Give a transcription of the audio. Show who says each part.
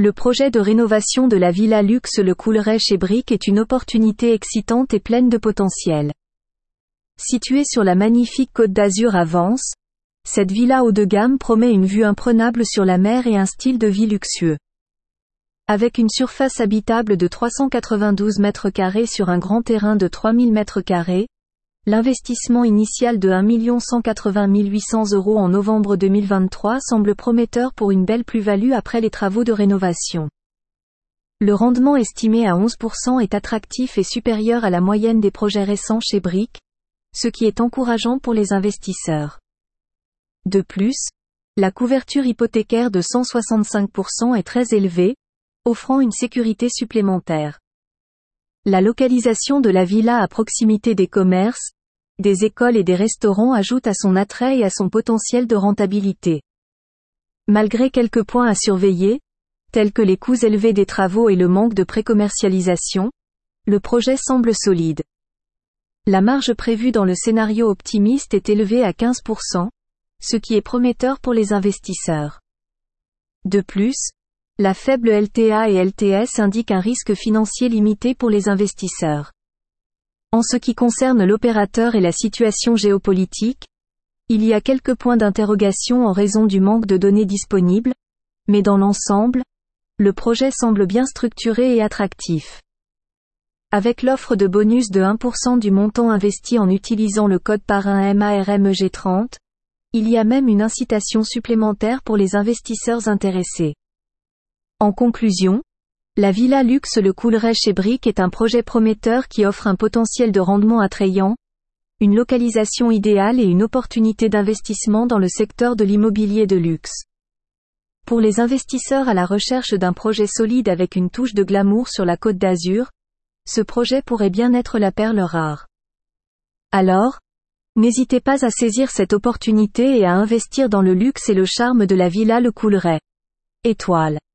Speaker 1: Le projet de rénovation de la Villa Luxe Le Coolray chez Brick est une opportunité excitante et pleine de potentiel. Située sur la magnifique Côte d'Azur à Vence, cette villa haut de gamme promet une vue imprenable sur la mer et un style de vie luxueux. Avec une surface habitable de 392 mètres carrés sur un grand terrain de 3000 mètres carrés, l'investissement initial de 1 180 800 € en novembre 2023 semble prometteur pour une belle plus-value après les travaux de rénovation. Le rendement estimé à 11% est attractif et supérieur à la moyenne des projets récents chez Brick, ce qui est encourageant pour les investisseurs. De plus, la couverture hypothécaire de 165% est très élevée, offrant une sécurité supplémentaire. La localisation de la villa à proximité des commerces, des écoles et des restaurants ajoute à son attrait et à son potentiel de rentabilité. Malgré quelques points à surveiller, tels que les coûts élevés des travaux et le manque de précommercialisation, le projet semble solide. La marge prévue dans le scénario optimiste est élevée à 15%, ce qui est prometteur pour les investisseurs. De plus, la faible LTA et LTS indique un risque financier limité pour les investisseurs. En ce qui concerne l'opérateur et la situation géopolitique, il y a quelques points d'interrogation en raison du manque de données disponibles, mais dans l'ensemble, le projet semble bien structuré et attractif. Avec l'offre de bonus de 1% du montant investi en utilisant le code parrain MARMEG30, il y a même une incitation supplémentaire pour les investisseurs intéressés. En conclusion, la Villa Luxe Le Coolray chez Brick est un projet prometteur qui offre un potentiel de rendement attrayant, une localisation idéale et une opportunité d'investissement dans le secteur de l'immobilier de luxe. Pour les investisseurs à la recherche d'un projet solide avec une touche de glamour sur la Côte d'Azur, ce projet pourrait bien être la perle rare. Alors, n'hésitez pas à saisir cette opportunité et à investir dans le luxe et le charme de la Villa Le Coolray. Étoile.